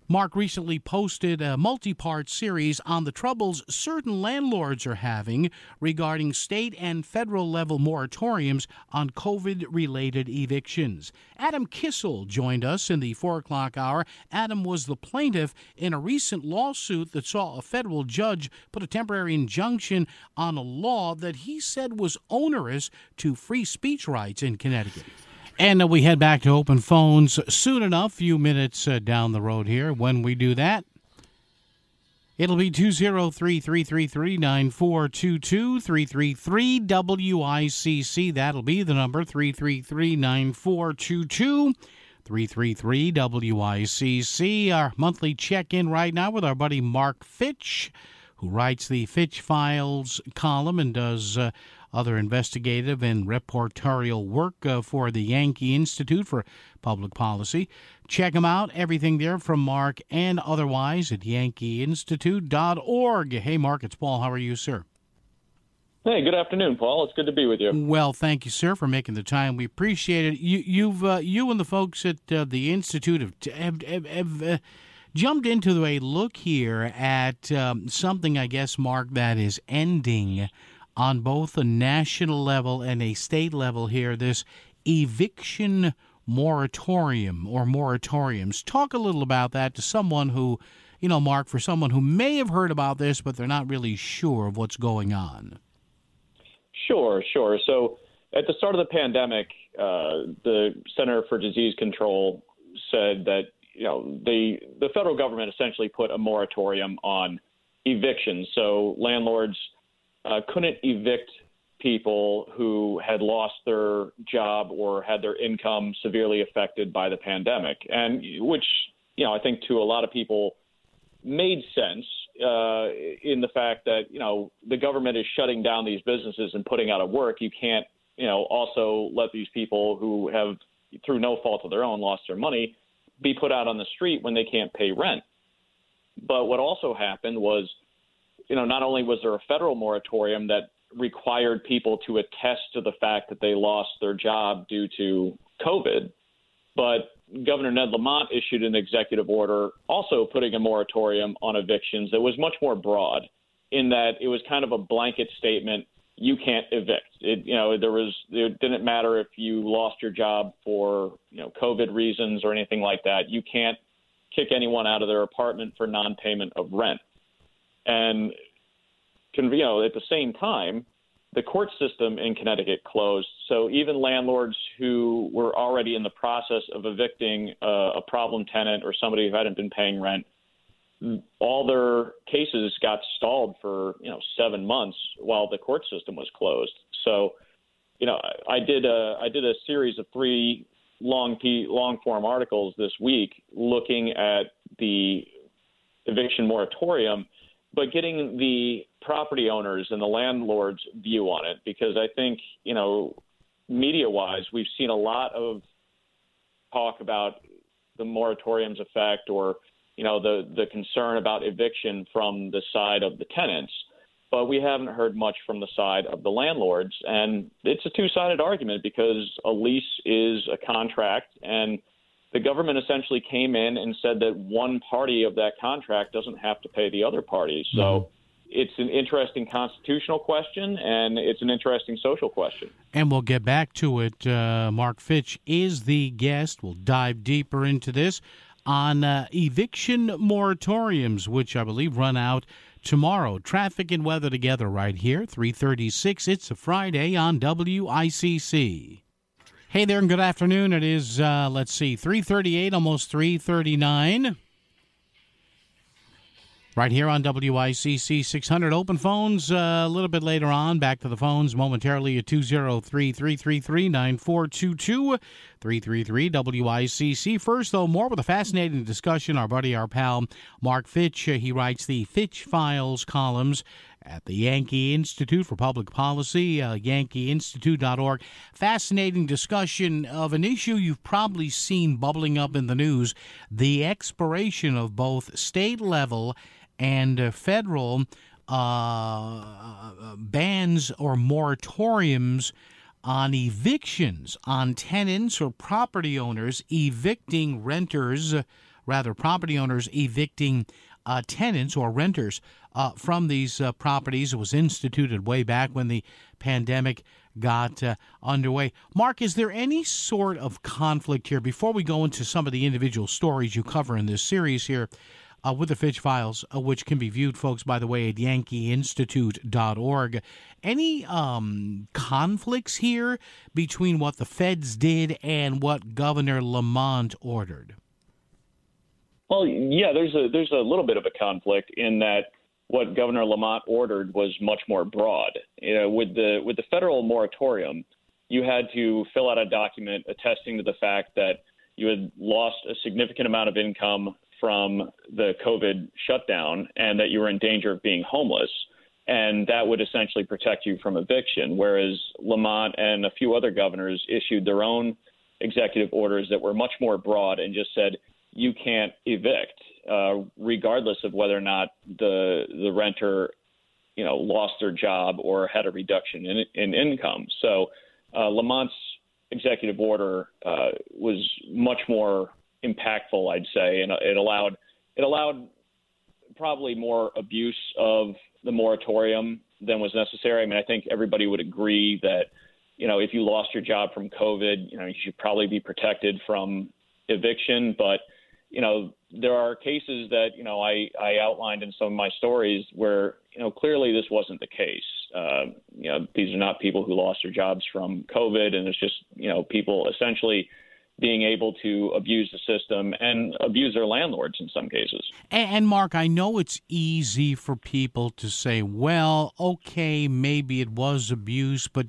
Mark recently posted a multi-part series on the troubles certain landlords are having regarding state and federal level moratoriums on COVID-related evictions. Adam Kissel joined us in the 4 o'clock hour. Adam was the plaintiff in a recent lawsuit that saw a federal judge put a temporary injunction on a law that he said was onerous to free speech rights in Connecticut. And we head back to open phones soon enough, few minutes down the road here. When we do that, it'll be 203-333-9422, 333-WICC. That'll be the number, 333-9422, 333-WICC. Our monthly check-in right now with our buddy Mark Fitch, who writes the Fitch Files column and does other investigative and reportorial work for the Yankee Institute for Public Policy. Check them out, everything there from Mark and otherwise at yankeeinstitute.org. Hey, Mark, it's Paul. How are you, sir? Hey, good afternoon, Paul. It's good to be with you. Well, thank you, sir, for making the time. We appreciate it. You and the folks at the Institute have jumped into a look here at something, I guess, Mark, that is ending on both a national level and a state level here, this eviction moratorium or moratoriums. Talk a little about that to someone who, Mark, for someone who may have heard about this, but they're not really sure of what's going on. Sure. So at the start of the pandemic, the Center for Disease Control said that, the federal government essentially put a moratorium on evictions. So landlords couldn't evict people who had lost their job or had their income severely affected by the pandemic, and which, I think to a lot of people made sense in the fact that, the government is shutting down these businesses and putting out of work. You can't, also let these people who have, through no fault of their own, lost their money, be put out on the street when they can't pay rent. But what also happened was, not only was there a federal moratorium that required people to attest to the fact that they lost their job due to COVID, but Governor Ned Lamont issued an executive order also putting a moratorium on evictions that was much more broad in that it was kind of a blanket statement. You can't evict. It didn't matter if you lost your job for, COVID reasons or anything like that. You can't kick anyone out of their apartment for non-payment of rent. And, at the same time, the court system in Connecticut closed. So even landlords who were already in the process of evicting a problem tenant or somebody who hadn't been paying rent, all their cases got stalled for, 7 months while the court system was closed. So, I did a series of 3 long-form articles this week looking at the eviction moratorium, but getting the property owners and the landlords' view on it, because I think, media-wise, we've seen a lot of talk about the moratorium's effect or, the concern about eviction from the side of the tenants, but we haven't heard much from the side of the landlords. And it's a two-sided argument because a lease is a contract, and the government essentially came in and said that one party of that contract doesn't have to pay the other party. So it's an interesting constitutional question, and it's an interesting social question. And we'll get back to it. Mark Fitch is the guest. We'll dive deeper into this on eviction moratoriums, which I believe run out tomorrow. Traffic and weather together right here, 3:36. It's a Friday on WICC. Hey there and good afternoon. It is, 3:38, almost 3:39. Right here on WICC 600. Open phones a little bit later on. Back to the phones momentarily at 203-333-9422, 333-WICC. First, though, more with a fascinating discussion. Our pal, Mark Fitch, he writes the Fitch Files columns at the Yankee Institute for Public Policy, yankeeinstitute.org. Fascinating discussion of an issue you've probably seen bubbling up in the news, the expiration of both state-level and federal bans or moratoriums on evictions, on tenants or property owners evicting renters rather property owners evicting tenants or renters from these properties. It was instituted way back when the pandemic got underway. Mark, is there any sort of conflict here, before we go into some of the individual stories you cover in this series here with the Fitch Files, which can be viewed, folks, by the way, at yankeeinstitute.org, any conflicts here between what the feds did and what Governor Lamont ordered? Well, yeah, there's a little bit of a conflict in that what Governor Lamont ordered was much more broad. You know, with the federal moratorium, you had to fill out a document attesting to the fact that you had lost a significant amount of income from the COVID shutdown and that you were in danger of being homeless. And that would essentially protect you from eviction, whereas Lamont and a few other governors issued their own executive orders that were much more broad and just said, you can't evict, regardless of whether or not the renter, lost their job or had a reduction in income. So Lamont's executive order was much more impactful, I'd say, and it allowed probably more abuse of the moratorium than was necessary. I mean, I think everybody would agree that, if you lost your job from COVID, you should probably be protected from eviction, but there are cases that, I outlined in some of my stories where, clearly this wasn't the case. These are not people who lost their jobs from COVID, and it's just, people essentially being able to abuse the system and abuse their landlords in some cases. And Mark, I know it's easy for people to say, well, okay, maybe it was abuse, but,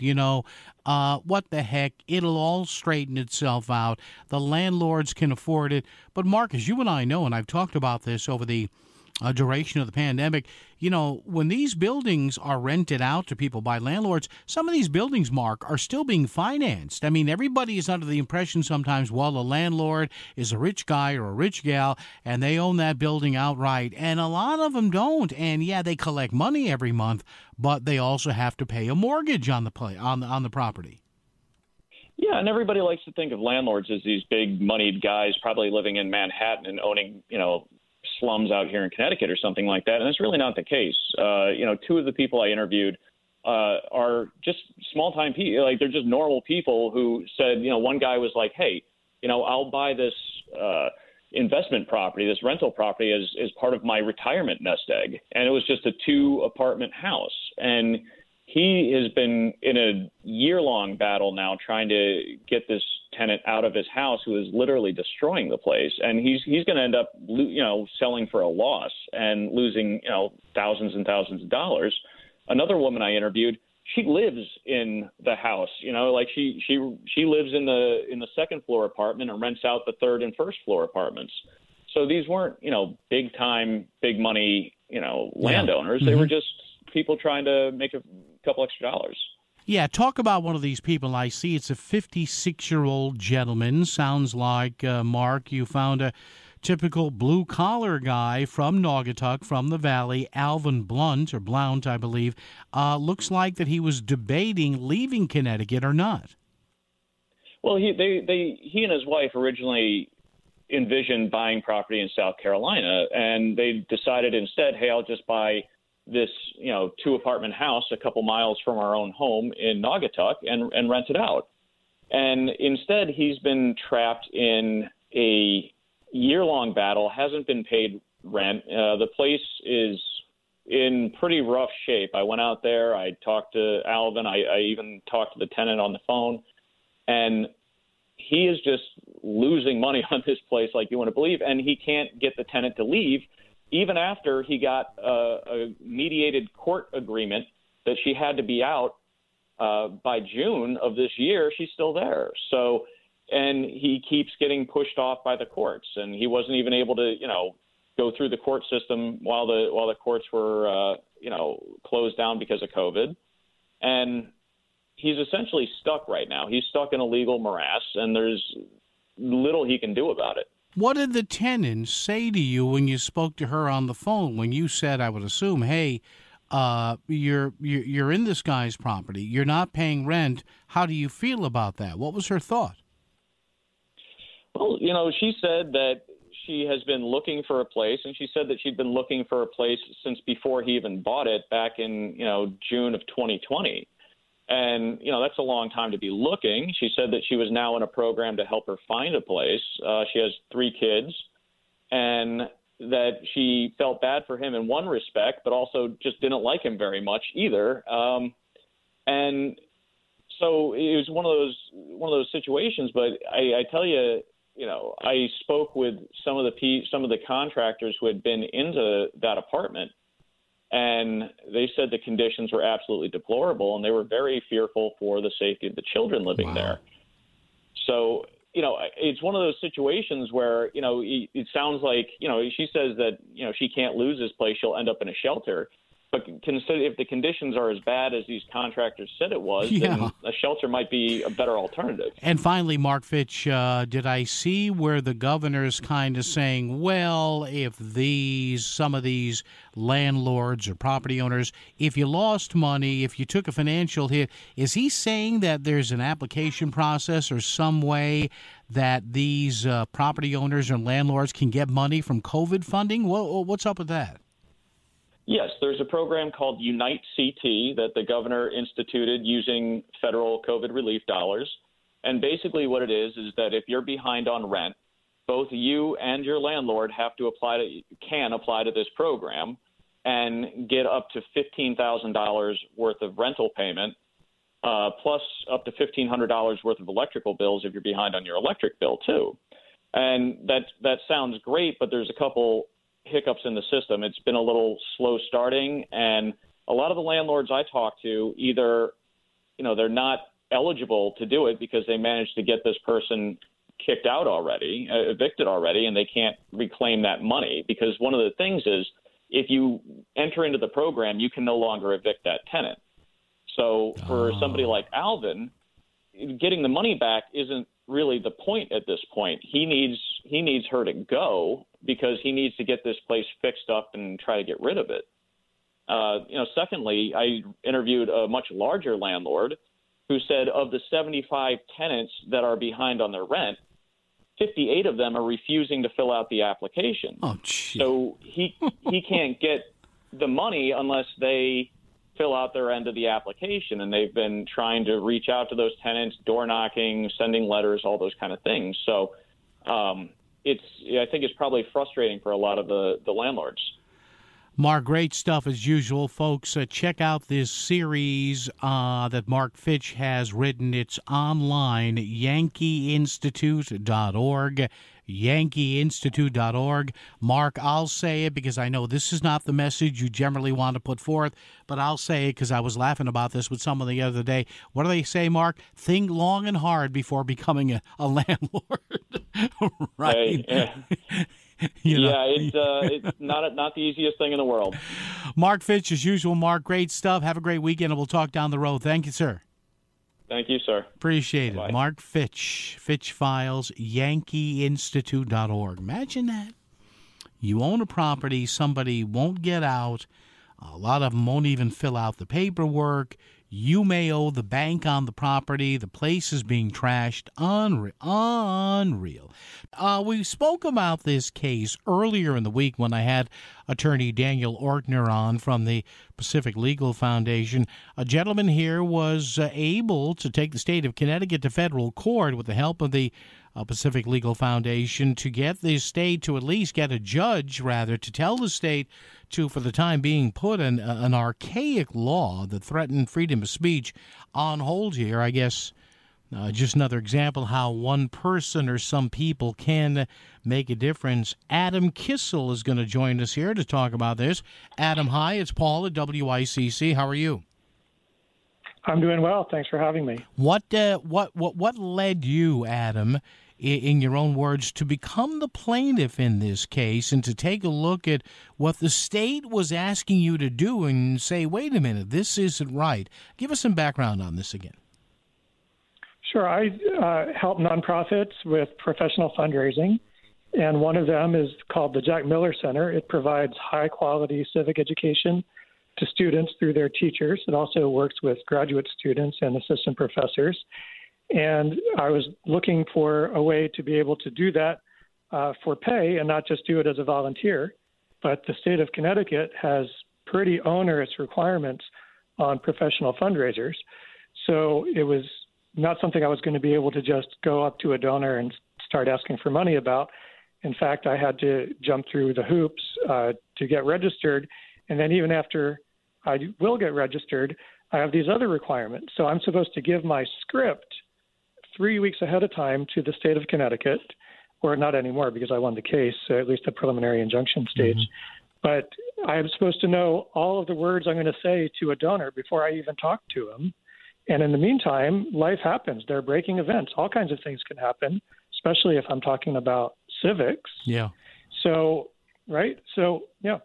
what the heck? It'll all straighten itself out. The landlords can afford it. But, Mark, as you and I know, and I've talked about this over the duration of the pandemic, when these buildings are rented out to people by landlords, some of these buildings, Mark, are still being financed. I mean, everybody is under the impression sometimes, well, the landlord is a rich guy or a rich gal, and they own that building outright. And a lot of them don't. And, yeah, they collect money every month, but they also have to pay a mortgage on the property. Yeah, and everybody likes to think of landlords as these big moneyed guys probably living in Manhattan and owning, slums out here in Connecticut or something like that. And that's really not the case. Two of the people I interviewed are just small time people. Like, they're just normal people who said, one guy was like, hey, I'll buy this investment property, this rental property as part of my retirement nest egg. And it was just a 2-apartment house. And he has been in a year-long battle now trying to get this tenant out of his house who is literally destroying the place. And he's going to end up, selling for a loss and losing, thousands and thousands of dollars. Another woman I interviewed, she lives in the house, she lives in the second floor apartment and rents out the third and first floor apartments. So these weren't, big time, big money, landowners. Mm-hmm. They were just people trying to make a couple extra dollars. Yeah, talk about one of these people. I see it's a 56-year-old gentleman. Sounds like, Mark, you found a typical blue-collar guy from Naugatuck, from the Valley, Alvin Blount, I believe. Looks like that he was debating leaving Connecticut or not. Well, he and his wife originally envisioned buying property in South Carolina, and they decided instead, hey, I'll just buy this, 2-apartment house a couple miles from our own home in Naugatuck and rent it out. And instead, he's been trapped in a year-long battle, hasn't been paid rent. The place is in pretty rough shape. I went out there. I talked to Alvin. I even talked to the tenant on the phone. And he is just losing money on this place like you want to believe, and he can't get the tenant to leave. Even after he got a mediated court agreement that she had to be out by June of this year, she's still there. So, and he keeps getting pushed off by the courts, and he wasn't even able to, go through the court system while the courts were, closed down because of COVID. And he's essentially stuck right now. He's stuck in a legal morass, and there's little he can do about it. What did the tenant say to you when you spoke to her on the phone? When you said, I would assume, hey, you're in this guy's property, you're not paying rent. How do you feel about that? What was her thought? Well, she said that she has been looking for a place, and she said that she'd been looking for a place since before he even bought it back in, June of 2020. And, that's a long time to be looking. She said that she was now in a program to help her find a place. She has 3 kids, and that she felt bad for him in one respect, but also just didn't like him very much either. And so it was one of those situations. But I tell you, I spoke with some of the contractors who had been into that apartment, and they said the conditions were absolutely deplorable, and they were very fearful for the safety of the children living there. So, it's one of those situations where, it sounds like, she says that, she can't lose this place. She'll end up in a shelter. But consider if the conditions are as bad as these contractors said it was, then a shelter might be a better alternative. And finally, Mark Fitch, did I see where the governor's kind of saying, well, if some of these landlords or property owners, if you lost money, if you took a financial hit, is he saying that there's an application process or some way that these property owners and landlords can get money from COVID funding? What's up with that? Yes, there's a program called Unite CT that the governor instituted using federal COVID relief dollars. And basically what it is that if you're behind on rent, both you and your landlord can apply to this program and get up to $15,000 worth of rental payment, plus up to $1,500 worth of electrical bills if you're behind on your electric bill too. And that sounds great, but there's a couple hiccups in the system. It's been a little slow starting, and a lot of the landlords I talk to either, they're not eligible to do it because they managed to get this person kicked out already, evicted already, and they can't reclaim that money because one of the things is if you enter into the program, you can no longer evict that tenant. So for somebody like Alvin, getting the money back isn't really the point at this point. He needs her to go because he needs to get this place fixed up and try to get rid of it. Secondly, I interviewed a much larger landlord who said of the 75 tenants that are behind on their rent, 58 of them are refusing to fill out the application. Oh, geez. So he can't get the money unless they fill out their end of the application, and they've been trying to reach out to those tenants, door knocking, sending letters, all those kind of things. So I think it's probably frustrating for a lot of the landlords. Mark, great stuff as usual, folks. Check out this series that Mark Fitch has written. It's online, yankeeinstitute.org. yankeeinstitute.org. Mark, I'll say it because I know this is not the message you generally want to put forth, but I'll say it because I was laughing about this with someone the other day. What do they say, Mark? Think long and hard before becoming a landlord. Right? It's not the easiest thing in the world. Mark Fitch, as usual. Mark, great stuff. Have a great weekend, and we'll talk down the road. Thank you, sir. Thank you, sir. Appreciate it. Bye. Mark Fitch, Fitch Files, yankeeinstitute.org. Imagine that. You own a property, somebody won't get out. A lot of them won't even fill out the paperwork. You may owe the bank on the property. The place is being trashed. Unreal. We spoke about this case earlier in the week when I had attorney Daniel Ortner on from the Pacific Legal Foundation. A gentleman here was able to take the state of Connecticut to federal court with the help of the Pacific Legal Foundation to get the state to at least get a judge, rather, to tell the state to, for the time being, put an archaic law that threatened freedom of speech on hold here. I guess just another example how one person or some people can make a difference. Adam Kissel is going to join us here to talk about this. Adam, hi. It's Paul at WICC. How are you? I'm doing well. Thanks for having me. What led you, Adam, in your own words, to become the plaintiff in this case and to take a look at what the state was asking you to do and say, wait a minute, this isn't right? Give us some background on this again. Sure. I help nonprofits with professional fundraising, and one of them is called the Jack Miller Center. It provides high-quality civic education to students through their teachers. It also works with graduate students and assistant professors. And I was looking for a way to be able to do that for pay and not just do it as a volunteer. But the state of Connecticut has pretty onerous requirements on professional fundraisers. So it was not something I was going to be able to just go up to a donor and start asking for money about. In fact, I had to jump through the hoops to get registered. And then even after I will get registered, I have these other requirements. So I'm supposed to give my script 3 weeks ahead of time to the state of Connecticut, or not anymore because I won the case, at least the preliminary injunction stage. But I am supposed to know all of the words I'm going to say to a donor before I even talk to him. And in the meantime, life happens. There are breaking events. All kinds of things can happen, especially if I'm talking about civics. Yeah. So, right? So, yeah.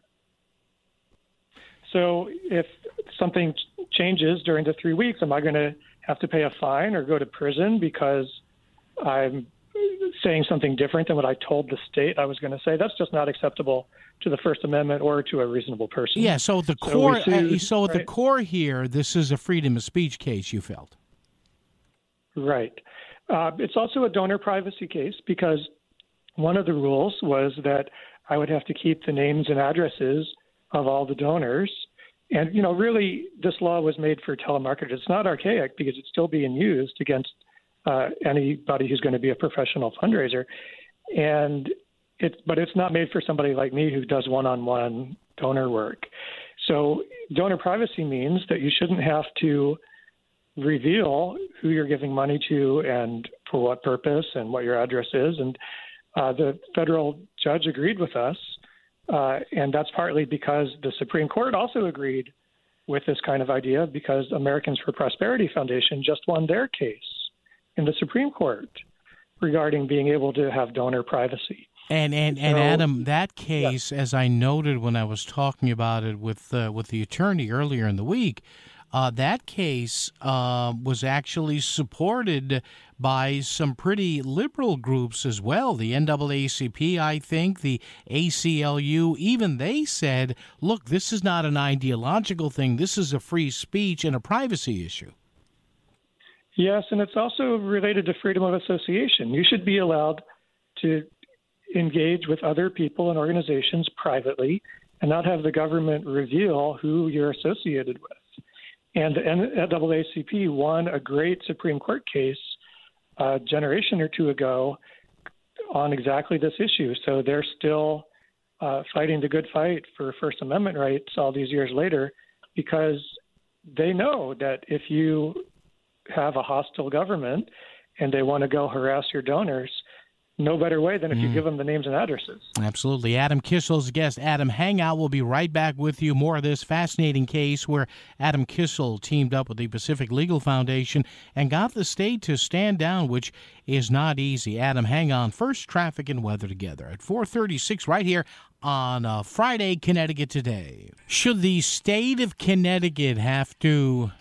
So if something changes during the 3 weeks, am I going to have to pay a fine or go to prison because I'm saying something different than what I told the state I was going to say? That's just not acceptable to the First Amendment or to a reasonable person. Yeah, so the core the core here, this is a freedom of speech case, you felt. Right. It's also a donor privacy case because one of the rules was that I would have to keep the names and addresses of all the donors. And, you know, really, this law was made for telemarketers. It's not archaic because it's still being used against anybody who's going to be a professional fundraiser. But it's not made for somebody like me who does one-on-one donor work. So donor privacy means that you shouldn't have to reveal who you're giving money to and for what purpose and what your address is. And the federal judge agreed with us, and that's partly because the Supreme Court also agreed with this kind of idea because Americans for Prosperity Foundation just won their case in the Supreme Court regarding being able to have donor privacy. And Adam, that case, as I noted when I was talking about it with the attorney earlier in the week, that case was actually supported by some pretty liberal groups as well. The NAACP, I think, the ACLU, even they said, look, this is not an ideological thing. This is a free speech and a privacy issue. Yes, and it's also related to freedom of association. You should be allowed to engage with other people and organizations privately and not have the government reveal who you're associated with. And the NAACP won a great Supreme Court case a generation or two ago on exactly this issue. So they're still fighting the good fight for First Amendment rights all these years later because they know that if you have a hostile government and they want to go harass your donors, no better way than if you give them the names and addresses. Absolutely. Adam Kissel's guest. Adam, hang out. We'll be right back with you. More of this fascinating case where Adam Kissel teamed up with the Pacific Legal Foundation and got the state to stand down, which is not easy. Adam, hang on. First, traffic and weather together at 4:36 right here on Friday, Connecticut Today. Should the state of Connecticut have to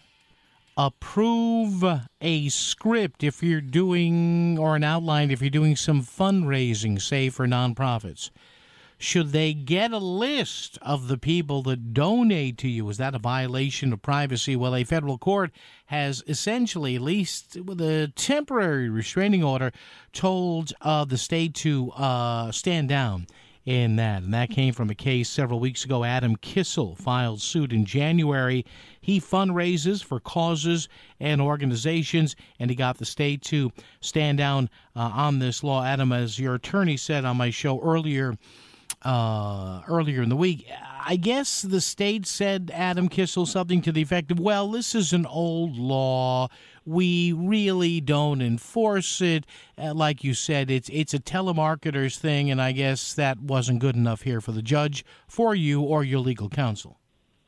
approve a script if you're doing, or an outline if you're doing some fundraising, say for nonprofits? Should they get a list of the people that donate to you? Is that a violation of privacy? Well, a federal court has essentially, at least with a temporary restraining order, told the state to stand down in that. And that came from a case several weeks ago. Adam Kissel filed suit in January. He fundraises for causes and organizations, and he got the state to stand down on this law. Adam, as your attorney said on my show earlier in the week, I guess the state said, Adam Kissel, something to the effect of, well, this is an old law. We really don't enforce it. Like you said, it's a telemarketer's thing, and I guess that wasn't good enough here for the judge, for you, or your legal counsel.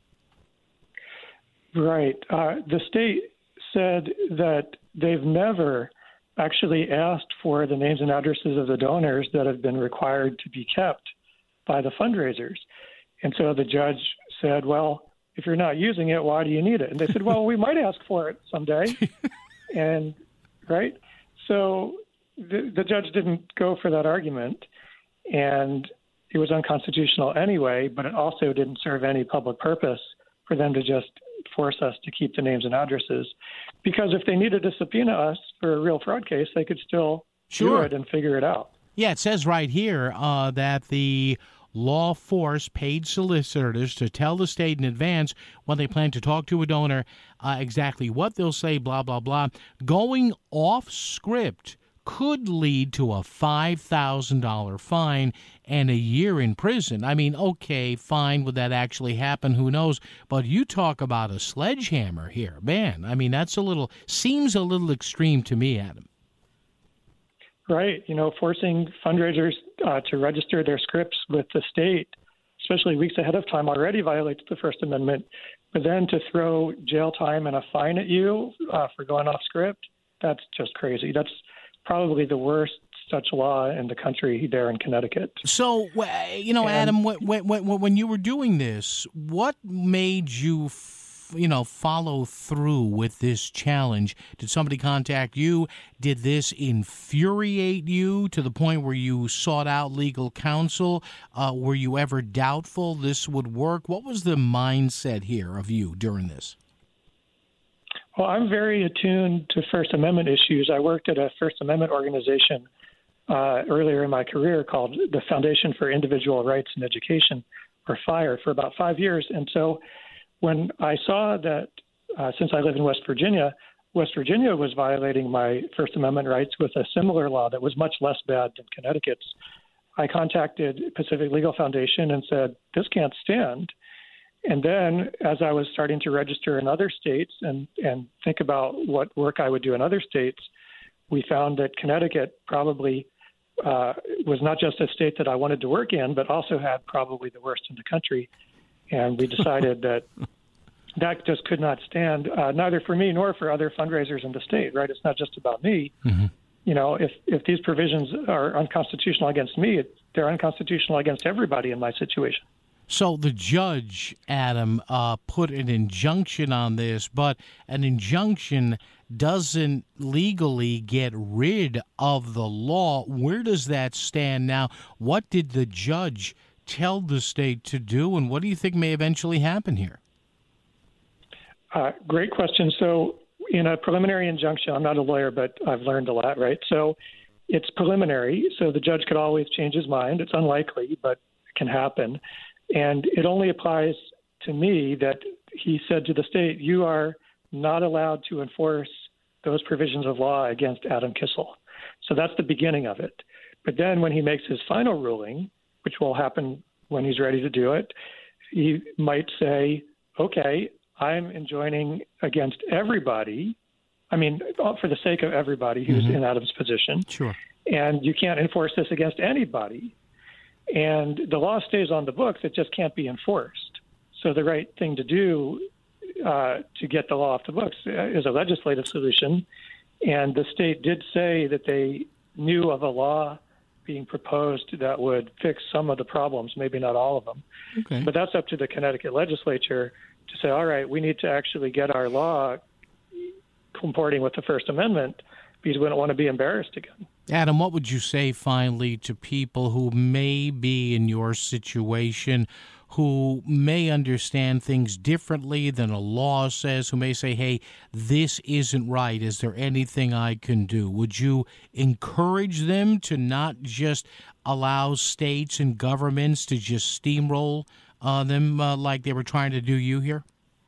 Right. The state said that they've never actually asked for the names and addresses of the donors that have been required to be kept by the fundraisers. And so the judge said, well, if you're not using it, why do you need it? And they said, well, we might ask for it someday. And right. So the judge didn't go for that argument, and it was unconstitutional anyway, but it also didn't serve any public purpose for them to just force us to keep the names and addresses. Because if they needed to subpoena us for a real fraud case, they could still do it and figure it out. Yeah, it says right here that the law forced paid solicitors to tell the state in advance when they plan to talk to a donor exactly what they'll say, blah, blah, blah. Going off script could lead to a $5,000 fine and a year in prison. I mean, okay, fine, would that actually happen? Who knows? But you talk about a sledgehammer here. Man, I mean, seems a little extreme to me, Adam. Right. Forcing fundraisers to register their scripts with the state, especially weeks ahead of time, already violates the First Amendment. But then to throw jail time and a fine at you for going off script, that's just crazy. That's probably the worst such law in the country there in Connecticut. So, Adam, when you were doing this, what made you follow through with this challenge? Did somebody contact you? Did this infuriate you to the point where you sought out legal counsel? Were you ever doubtful this would work? What was the mindset here of you during this? Well, I'm very attuned to First Amendment issues. I worked at a First Amendment organization earlier in my career called the Foundation for Individual Rights in Education, or FIRE, for about 5 years. And so when I saw that, since I live in West Virginia was violating my First Amendment rights with a similar law that was much less bad than Connecticut's, I contacted Pacific Legal Foundation and said, this can't stand. And then as I was starting to register in other states and think about what work I would do in other states, we found that Connecticut probably was not just a state that I wanted to work in, but also had probably the worst in the country. And we decided that just could not stand, neither for me nor for other fundraisers in the state, right? It's not just about me. Mm-hmm. If these provisions are unconstitutional against me, they're unconstitutional against everybody in my situation. So the judge, Adam, put an injunction on this, but an injunction doesn't legally get rid of the law. Where does that stand now? What did the judge tell the state to do, and what do you think may eventually happen here? Great question. So in a preliminary injunction, I'm not a lawyer, but I've learned a lot, right? So it's preliminary, so the judge could always change his mind. It's unlikely, but it can happen. And it only applies to me that he said to the state, you are not allowed to enforce those provisions of law against Adam Kissel. So that's the beginning of it. But then when he makes his final ruling, which will happen when he's ready to do it, he might say, okay, I'm enjoining against everybody. I mean, for the sake of everybody who's in Adam's position. Sure. And you can't enforce this against anybody. And the law stays on the books. It just can't be enforced. So the right thing to do to get the law off the books is a legislative solution. And the state did say that they knew of a law being proposed that would fix some of the problems, maybe not all of them. Okay. But that's up to the Connecticut legislature to say, all right, we need to actually get our law comporting with the First Amendment because we don't want to be embarrassed again. Adam, what would you say finally to people who may be in your situation, who may understand things differently than a law says, who may say, hey, this isn't right. Is there anything I can do? Would you encourage them to not just allow states and governments to just steamroll them like they were trying to do you here?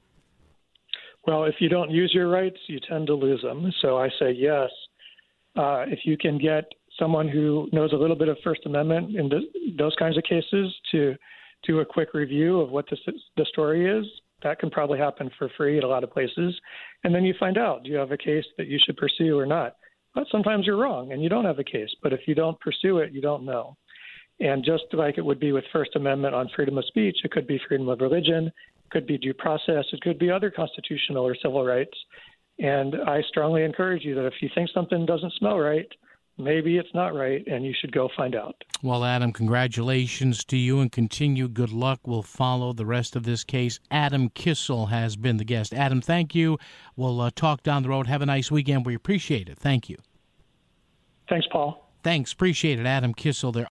Well, if you don't use your rights, you tend to lose them. So I say yes. If you can get someone who knows a little bit of First Amendment in those kinds of cases to do a quick review of what the story is, that can probably happen for free at a lot of places. And then you find out, do you have a case that you should pursue or not? But sometimes you're wrong and you don't have a case. But if you don't pursue it, you don't know. And just like it would be with First Amendment on freedom of speech, it could be freedom of religion, it could be due process, it could be other constitutional or civil rights. And I strongly encourage you that if you think something doesn't smell right, maybe it's not right, and you should go find out. Well, Adam, congratulations to you and continued good luck. We'll follow the rest of this case. Adam Kissel has been the guest. Adam, thank you. We'll talk down the road. Have a nice weekend. We appreciate it. Thank you. Thanks, Paul. Thanks. Appreciate it. Adam Kissel there.